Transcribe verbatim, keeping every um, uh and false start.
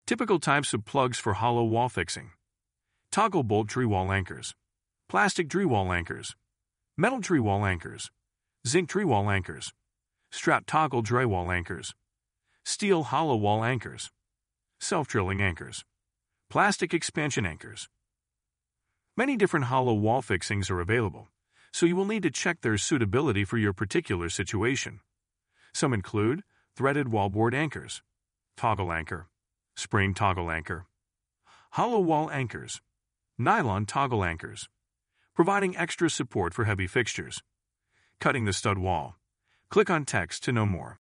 Typical types of plugs for hollow wall fixing: toggle bolt drywall anchors, plastic drywall anchors, metal drywall anchors, zinc drywall anchors, strap toggle drywall anchors, steel hollow wall anchors, self-drilling anchors, plastic expansion anchors. Many different hollow wall fixings are available, so you will need to check their suitability for your particular situation. Some include threaded wallboard anchors, toggle anchor, spring toggle anchor, hollow wall anchors, nylon toggle anchors, providing extra support for heavy fixtures. Cutting the stud wall. Click on text to know more.